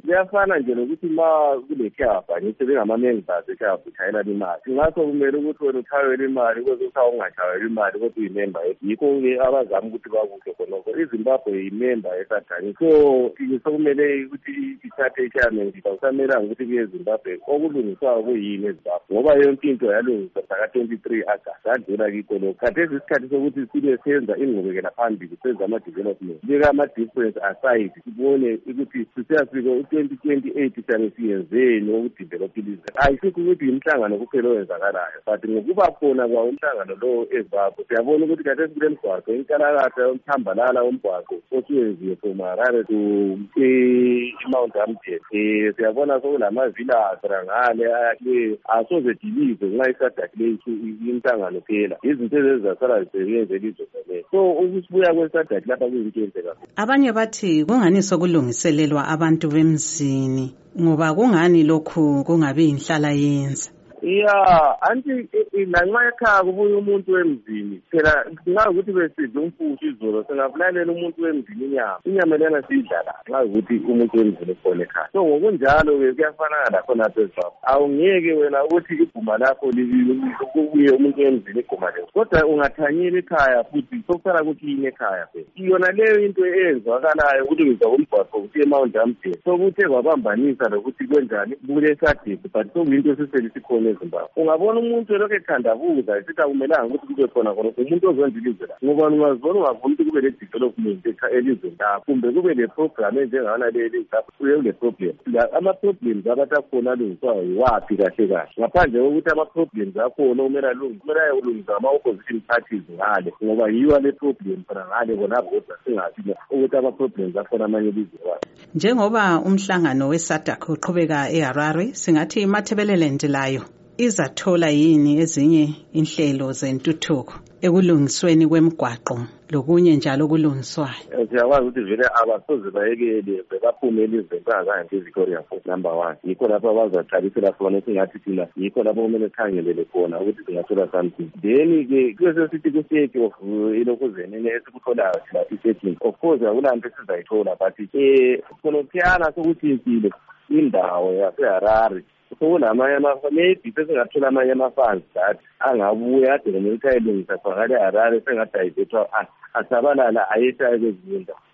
kuyafana nje nokuthi ma kule khaba ngithi bengamamembers ekhaba uthayela imali ngaso kumele ukuthi wena uthayele imali kwezokuthi ungathayela imali kodwa uyimember yikho-ke abazama ukuthi bakuhle khonokho iZimbabwe yimember esadani so sokumele ukuthi ithathe ichairman awusamelanga ukuthi kuye eZimbabwe okulungiswayo kuyini eZimbabwe ngoba yonke into yalungiswa ngaka-23 August adlula kikho lokho khathesi isikhathi sokuthi sibe senza ingqubekela phambili senza ama-development beka ama-difference aside sibone ukuthi sisiyafika u-2028 siyabe siyenzeni okudevelopha ilizwe ayisikho ukuthi yimhlangano kuphela owenzakalayo but ngokuba khona kwawo umhlangano lowo eZimbabwe siyabona ukuthi khathesi kule mgwaqo inkalakatha yomthambalala womgwaqo osuyenziwe from Harare to Mount Amden siyabona sokulamavila ngale asoze dilize nxa iSADC le inhlangano phela izinto ezizasala zisebenze elizwe lelo so ukusibuya kweSADC lapha kuyinto enhle kakhulu. Abanye bathi kungani sokulungiselelwa abantu bemzini ngoba kungani lokhu kungabi inhlala yenza. Anti lanxa ekhaya kubuye umuntu wemzini phela nxa ukuthi besidla umfutho izolo singabulalela umuntu wemzini inyama lena siyidlala nxa ukuthi umuntu wemzini khona ekhaya so ngokunjalo-ke kuyafanana lakhonapha eZimbabwe awungeke wena ukuthi iguma lakho kubuye umuntu wemzini iguma leyo kodwa ungathanyela ekhaya futhi sokusala ukuthi yini ekhaya phela yona leyo into eyenzakalayo ukulungiswa komgwaqo kuthi eMount Amden sokuthe kwabambanisa lokuthi kwenjani kule SADC but sokuyinto esiselikhona eZimbabwe ungabona umuntu lokho ethandabuza esithi akumelanga ukuthi kube khona umuntu ozwenza ilizwe la ngoba ungazibona ungavuna ukuthi kube le-development elizweni lakho kumbe kube le-program enjengana leli kule problem ama-problems abantu akhona alungiswayo yiwaphi kahle kahle ngaphandle kokuthi ama-problems akhona kumele ayolungisa ama-opposition parties ngale ngoba yiwa le-problem khona ngale konapho kodwa singathi ukuthi ama-problems akhona amanye elizweni wayo. Njengoba umhlangano we-SADC uqhubeka eHarare singathi iMatabeleland layo izathola yini ezinye inhlelo zentuthuko ekulungisweni kwemigwaqo lokunye njalo okulungiswayo. Siyakwazi ukuthi vele abasoze bayekele bephume elizweni bangakanje eVictoria Falls number 1 yikho lapho abazaqalisela khona singathi thina yikho lapho kumele khangelele khona ukuthi singathola something then-ke kuyesesithi ku-state of ilokhuzeni esikutholayo thina i-setting of course akulanto esizayithola but khonophiyana sokuthintile indawo yaseHarare sokunamanye maybe sesingathola amanye ama-funds that angabuya ade kumele ukuthi ayelungisa khona ngale Harare sengadayivethwa asabalala ayeshaye kwezinye indawo.